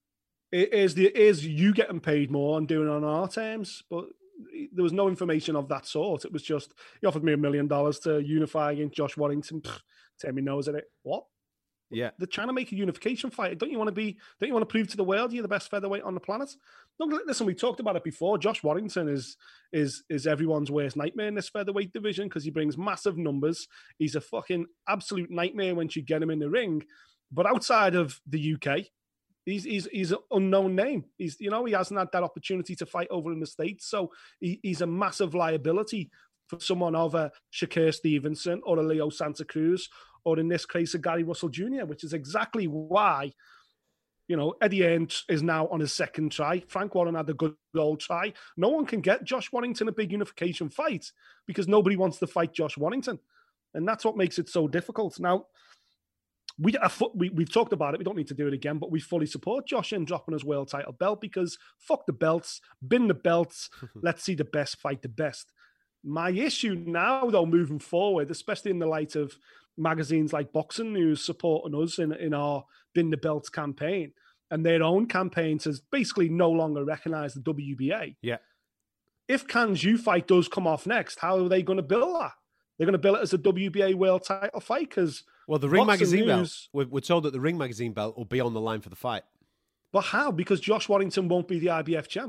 it is the is you getting paid more and doing it on our terms. But there was no information of that sort. It was just, he offered me a million dollars to unify against Josh Warrington. Pfft, tell me knows at it. What? Yeah. They're trying to make a unification fight. Don't you want to be, don't you want to prove to the world you're the best featherweight on the planet? No, listen, we talked about it before. Josh Warrington is is is everyone's worst nightmare in this featherweight division because he brings massive numbers. He's a fucking absolute nightmare once you get him in the ring. But outside of the U K, he's he's he's an unknown name. He's, you know, he hasn't had that opportunity to fight over in the States. So he, he's a massive liability for someone of a Shakur Stevenson or a Leo Santa Cruz, or in this case, a Gary Russell Junior, which is exactly why, you know, Eddie Hearn is now on his second try. Frank Warren had a good old try. No one can get Josh Warrington a big unification fight because nobody wants to fight Josh Warrington. And that's what makes it so difficult. Now, we, we, we've talked about it. We don't need to do it again, but we fully support Josh in dropping his world title belt because fuck the belts, bin the belts. Let's see the best fight the best. My issue now, though, moving forward, especially in the light of magazines like Boxing News supporting us in, in our Bin the Belts campaign and their own campaign to basically no longer recognize the W B A. Yeah. If Can Xu fight does come off next, how are they going to bill that? They're going to bill it as a W B A world title fight because... Well, the Ring Magazine News, belt, we're told that the Ring Magazine belt will be on the line for the fight. But how? Because Josh Warrington won't be the I B F champ.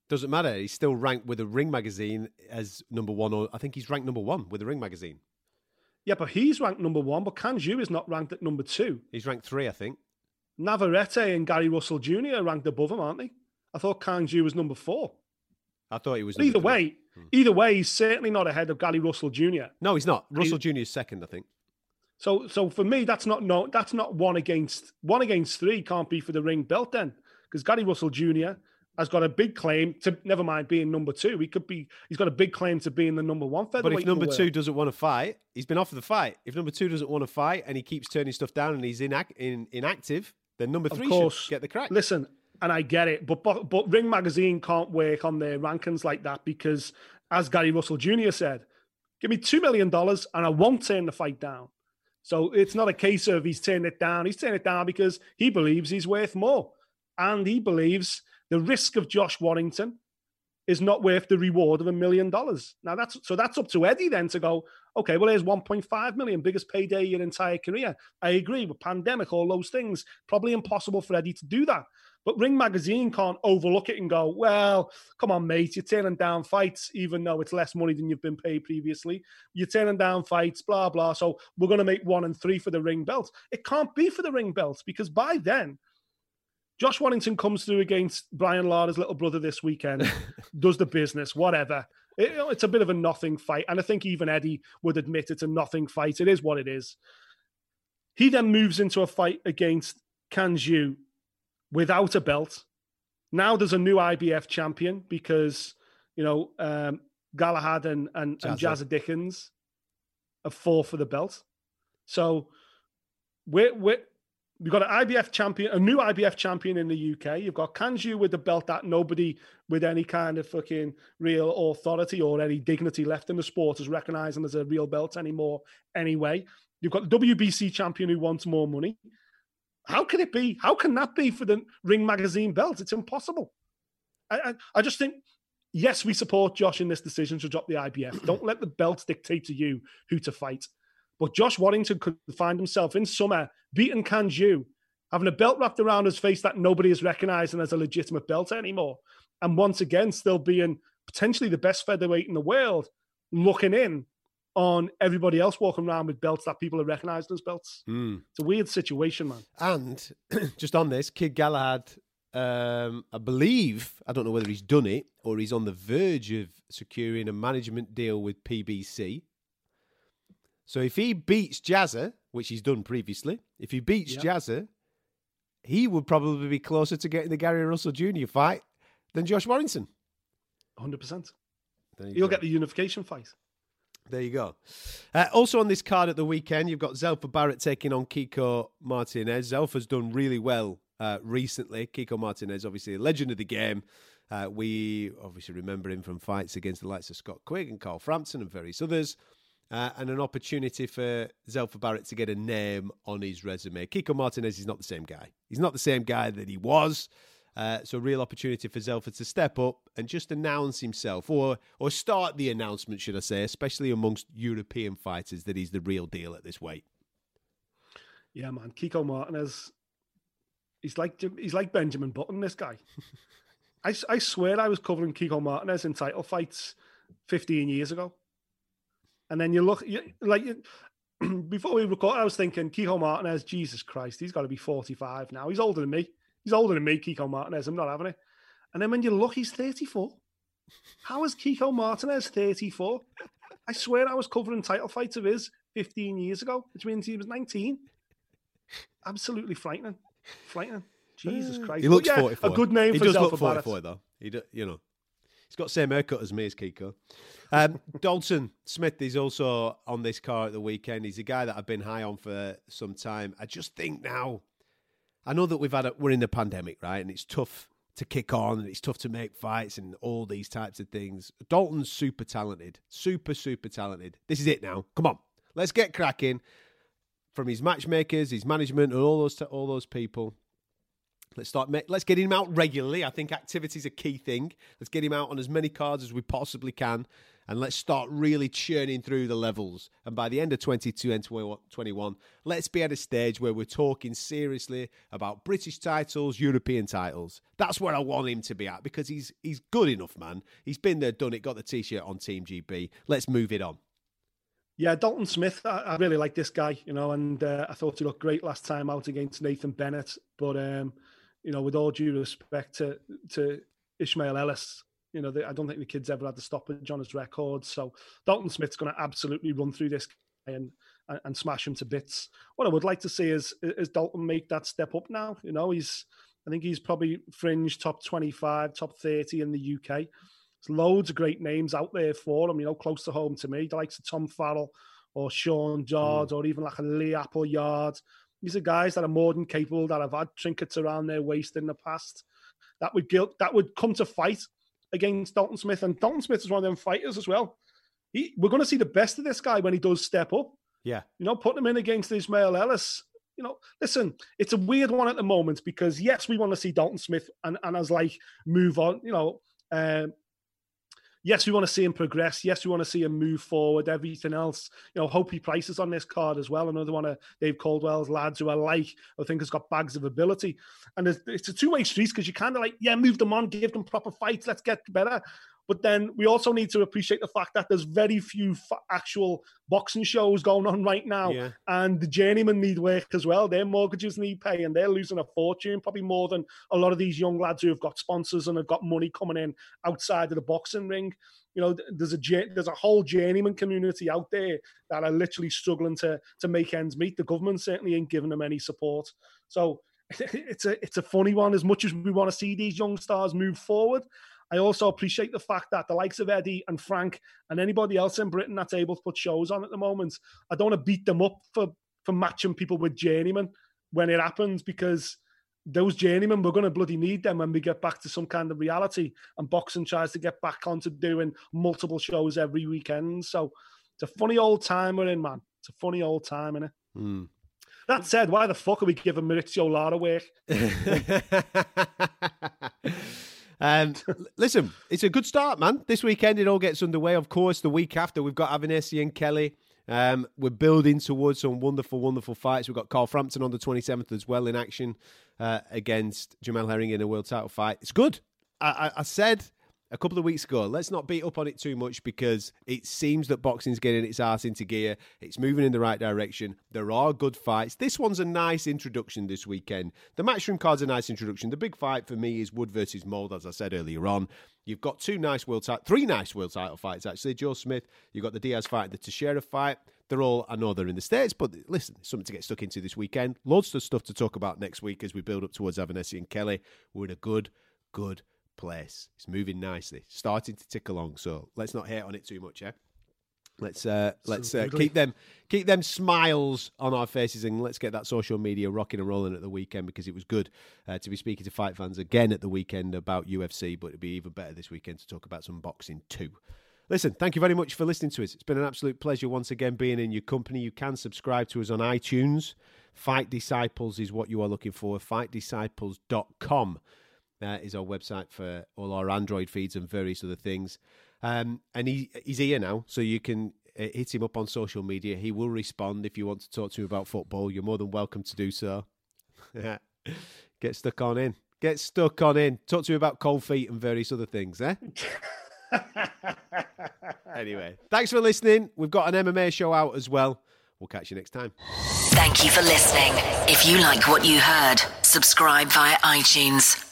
Doesn't matter. He's still ranked with the Ring magazine as number one. Or I think he's ranked number one with the Ring magazine. Yeah, but he's ranked number one, but Can Yu is not ranked at number two. He's ranked three, I think. Navarrete and Gary Russell Junior are ranked above him, aren't they? I thought Can Yu was number four. I thought he was. Either three. way, hmm. either way, he's certainly not ahead of Gary Russell Junior No, he's not. Russell Junior is second, I think. So, so for me, that's not no, that's not one against one against three. Can't be for the Ring belt then, because Gary Russell Junior has got a big claim to. Never mind being number two, he could be. He's got a big claim to being the number one featherweight. But if number two doesn't want to fight, he's been offered the fight. If number two doesn't want to fight and he keeps turning stuff down and he's inac- in, inactive, then number three should get the crack. Listen, and I get it, but, but but Ring Magazine can't work on their rankings like that because, as Gary Russell Junior said, give me two million dollars and I won't turn the fight down. So it's not a case of he's turning it down. He's turning it down because he believes he's worth more. And he believes the risk of Josh Warrington is not worth the reward of a million dollars. Now, that's so that's up to Eddie then to go, okay, well, here's one point five million, biggest payday of your entire career. I agree with pandemic, all those things. Probably impossible for Eddie to do that. But Ring Magazine can't overlook it and go, well, come on, mate, you're turning down fights, even though it's less money than you've been paid previously. You're turning down fights, blah, blah. So we're going to make one and three for the Ring belt. It can't be for the Ring belt because by then, Josh Warrington comes through against Brian Lara's little brother this weekend, does the business, whatever. It, it's a bit of a nothing fight. And I think even Eddie would admit it's a nothing fight. It is what it is. He then moves into a fight against Can Yu without a belt. Now there's a new I B F champion because, you know, um, Galahad and, and, and Jazza Dickens have fought for the belt. So we're, we're, we've got an I B F champion, a new I B F champion in the U K. You've got Can Yu with the belt that nobody with any kind of fucking real authority or any dignity left in the sport is recognizing as a real belt anymore anyway. You've got the W B C champion who wants more money. How can it be? How can that be for the Ring Magazine belt? It's impossible. I, I, I just think, yes, we support Josh in this decision to drop the I B F. Don't let the belt dictate to you who to fight. But Josh Warrington could find himself in summer beating Can Yu, having a belt wrapped around his face that nobody is recognizing as a legitimate belt anymore. And once again, still being potentially the best featherweight in the world, looking in on everybody else walking around with belts that people are recognized as belts. Mm. It's a weird situation, man. And just on this, Kid Galahad, um, I believe, I don't know whether he's done it or he's on the verge of securing a management deal with P B C. So if he beats Jazza, which he's done previously, if he beats yep. Jazza, he would probably be closer to getting the Gary Russell Junior fight than Josh Warrington. one hundred percent. You He'll go. get the unification fight. There you go. Uh, also on this card at the weekend, you've got Zelfa Barrett taking on Kiko Martinez. Zelfa's done really well uh, recently. Kiko Martinez, obviously a legend of the game. Uh, we obviously remember him from fights against the likes of Scott Quigg and Carl Frampton and various others. Uh, and an opportunity for Zelfa Barrett to get a name on his resume. Kiko Martinez is not the same guy. He's not the same guy that he was. Uh, so a real opportunity for Zelfa to step up and just announce himself, or or start the announcement, should I say, especially amongst European fighters, that he's the real deal at this weight. Yeah, man. Kiko Martinez, he's like he's like Benjamin Button, this guy. I, I swear I was covering Kiko Martinez in title fights fifteen years ago. And then you look, you, like, you, before we record, I was thinking, Kiko Martinez, Jesus Christ, he's got to be forty-five now. He's older than me. He's older than me, Kiko Martinez. I'm not having it. And then when you look, he's thirty-four. How is Kiko Martinez thirty-four? I swear I was covering title fights of his fifteen years ago, which means he was nineteen. Absolutely frightening. Frightening. Jesus Christ. He looks yeah, forty-four. A good name he for does Zelfa look Barrett. forty-four, though. He do, you know. He's got the same haircut as me as Kiko. Um, Dalton Smith is also on this card at the weekend. He's a guy that I've been high on for some time. I just think now, I know that we've had a, we're in the pandemic, right? And it's tough to kick on and it's tough to make fights and all these types of things. Dalton's super talented, super, super talented. This is it now. Come on, let's get cracking. From his matchmakers, his management, and all those all those people. Let's start. Let's get him out regularly. I think activity is a key thing. Let's get him out on as many cards as we possibly can, and let's start really churning through the levels. And by the end of twenty-two and twenty-one, let's be at a stage where we're talking seriously about British titles, European titles. That's where I want him to be at, because he's he's good enough, man. He's been there, done it, got the T-shirt on Team G B. Let's move it on. Yeah, Dalton Smith, I, I really like this guy, you know, and uh, I thought he looked great last time out against Nathan Bennett. But, um, you know, with all due respect to, to Ishmael Ellis, you know, the, I don't think the kid's ever had the stoppage on his record. So Dalton Smith's going to absolutely run through this guy and, and, and smash him to bits. What I would like to see is, is Dalton make that step up now. You know, he's, I think he's probably fringe top twenty-five, top thirty in the U K. There's loads of great names out there for him, you know, close to home to me. The likes of Tom Farrell or Sean Dodd mm. or even like a Lee Appleyard. These are guys that are more than capable, that have had trinkets around their waist in the past, that would guilt, that would come to fight against Dalton Smith. And Dalton Smith is one of them fighters as well. He, we're going to see the best of this guy when he does step up. Yeah. You know, putting him in against Ishmael Ellis. You know, listen, it's a weird one at the moment because, yes, we want to see Dalton Smith and, and as like move on, you know, um, yes, we want to see him progress. Yes, we want to see him move forward. Everything else, you know, Hopey Price is on this card as well. Another one of Dave Caldwell's lads who I like, I think has got bags of ability. And it's a two-way street because you kind of like, yeah, move them on, give them proper fights, let's get better. But then we also need to appreciate the fact that there's very few f- actual boxing shows going on right now. Yeah. And the journeymen need work as well. Their mortgages need pay and they're losing a fortune, probably more than a lot of these young lads who have got sponsors and have got money coming in outside of the boxing ring. You know, there's a there's a whole journeyman community out there that are literally struggling to to make ends meet. The government certainly ain't giving them any support. So it's a it's a funny one. As much as we want to see these young stars move forward, I also appreciate the fact that the likes of Eddie and Frank and anybody else in Britain that's able to put shows on at the moment, I don't want to beat them up for, for matching people with journeymen when it happens, because those journeymen, we're going to bloody need them when we get back to some kind of reality and boxing tries to get back onto doing multiple shows every weekend. So it's a funny old time we're in, man. It's a funny old time, innit? Mm. That said, why the fuck are we giving Maurizio Lara work? Um, listen, it's a good start, man. This weekend it all gets underway. Of course, the week after we've got Avanesi and Kelly. Um, we're building towards some wonderful, wonderful fights. We've got Carl Frampton on the twenty-seventh as well in action uh, against Jamel Herring in a world title fight. It's good. I, I, I said a couple of weeks ago, let's not beat up on it too much because it seems that boxing's getting its arse into gear. It's moving in the right direction. There are good fights. This one's a nice introduction this weekend. The Matchroom card's a nice introduction. The big fight for me is Wood versus Mould, as I said earlier on. You've got two nice world title, three nice world title fights, actually. Joe Smith, you've got the Diaz fight and the Teixeira fight. They're all, I know they're in the States, but listen, something to get stuck into this weekend. Loads of stuff to talk about next week as we build up towards Avanesi and Kelly. We're in a good, good place. It's moving nicely, starting to tick along. So let's not hate on it too much, eh? Let's uh, let's uh, keep them keep them smiles on our faces, and let's get that social media rocking and rolling at the weekend, because it was good uh, to be speaking to fight fans again at the weekend about U F C, but it'd be even better this weekend to talk about some boxing too. Listen, thank you very much for listening to us. It's been an absolute pleasure once again being in your company. You can subscribe to us on iTunes. Fight Disciples is what you are looking for. fight disciples dot com. Uh, is our website for all our Android feeds and various other things. Um, and he he's here now, so you can uh, hit him up on social media. He will respond if you want to talk to him about football. You're more than welcome to do so. Get stuck on in. Get stuck on in. Talk to him about cold feet and various other things, eh? Anyway, thanks for listening. We've got an M M A show out as well. We'll catch you next time. Thank you for listening. If you like what you heard, subscribe via iTunes.